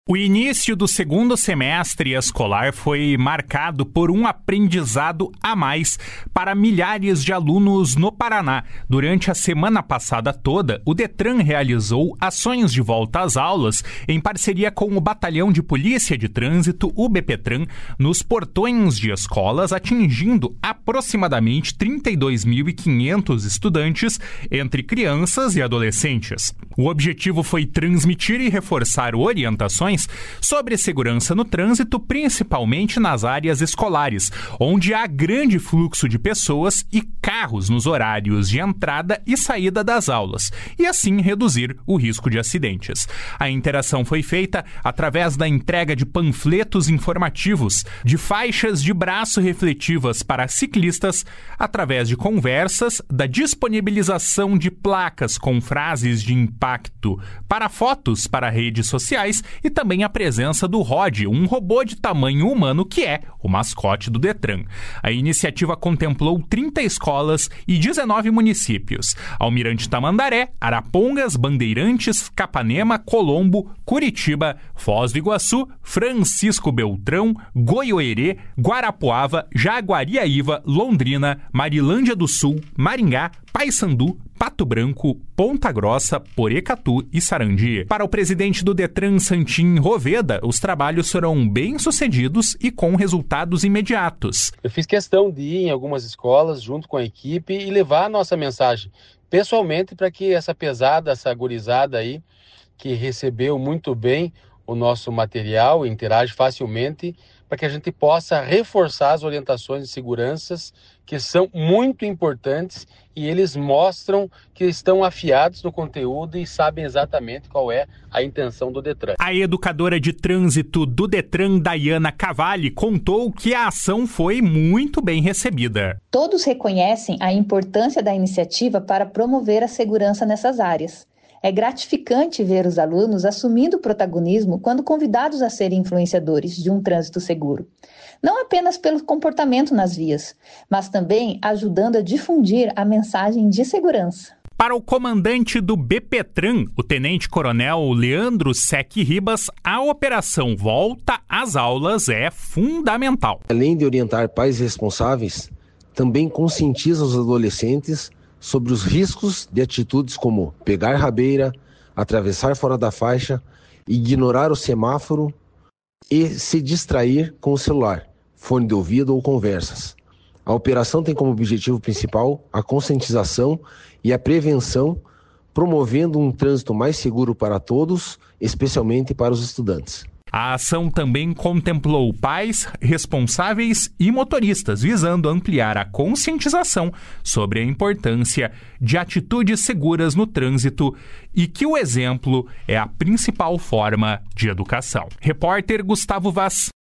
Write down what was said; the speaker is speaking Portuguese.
O início do segundo semestre escolar foi marcado por um aprendizado a mais para milhares de alunos no Paraná. Durante a semana passada toda, o Detran realizou ações de volta às aulas em parceria com o Batalhão de Polícia de Trânsito, o BPTran, nos portões de escolas, atingindo aproximadamente 32.500 estudantes entre crianças e adolescentes. O objetivo foi transmitir e reforçar orientações sobre segurança no trânsito, principalmente nas áreas escolares, onde há grande fluxo de pessoas e carros nos horários de entrada e saída das aulas, e assim reduzir o risco de acidentes. A interação foi feita através da entrega de panfletos informativos, de faixas de braço refletivas para ciclistas, através de conversas, da disponibilização de placas com frases de impacto para fotos para redes sociais e também a presença do Rod, um robô de tamanho humano que é o mascote do Detran. A iniciativa contemplou 30 escolas e 19 municípios: Almirante Tamandaré, Arapongas, Bandeirantes, Capanema, Colombo, Curitiba, Foz do Iguaçu, Francisco Beltrão, Goiôerê, Guarapuava, Jaguariaíva, Londrina, Marilândia do Sul, Maringá, Paysandu, Pato Branco, Ponta Grossa, Porecatu e Sarandi. Para o presidente do Detran, Santim Roveda, os trabalhos foram bem-sucedidos e com resultados imediatos. Eu fiz questão de ir em algumas escolas junto com a equipe e levar a nossa mensagem pessoalmente para que essa gurizada aí, que recebeu muito bem o nosso material, interage facilmente, para que a gente possa reforçar as orientações de seguranças que são muito importantes e eles mostram que estão afiados no conteúdo e sabem exatamente qual é a intenção do Detran. A educadora de trânsito do Detran, Daiana Cavalli, contou que a ação foi muito bem recebida. Todos reconhecem a importância da iniciativa para promover a segurança nessas áreas. É gratificante ver os alunos assumindo o protagonismo quando convidados a serem influenciadores de um trânsito seguro. Não apenas pelo comportamento nas vias, mas também ajudando a difundir a mensagem de segurança. Para o comandante do BPTran, o tenente-coronel Leandro Sec Ribas, a operação Volta às Aulas é fundamental. Além de orientar pais responsáveis, também conscientiza os adolescentes sobre os riscos de atitudes como pegar rabeira, atravessar fora da faixa, ignorar o semáforo e se distrair com o celular, fone de ouvido ou conversas. A operação tem como objetivo principal a conscientização e a prevenção, promovendo um trânsito mais seguro para todos, especialmente para os estudantes. A ação também contemplou pais, responsáveis e motoristas, visando ampliar a conscientização sobre a importância de atitudes seguras no trânsito e que o exemplo é a principal forma de educação. Repórter Gustavo Vaz.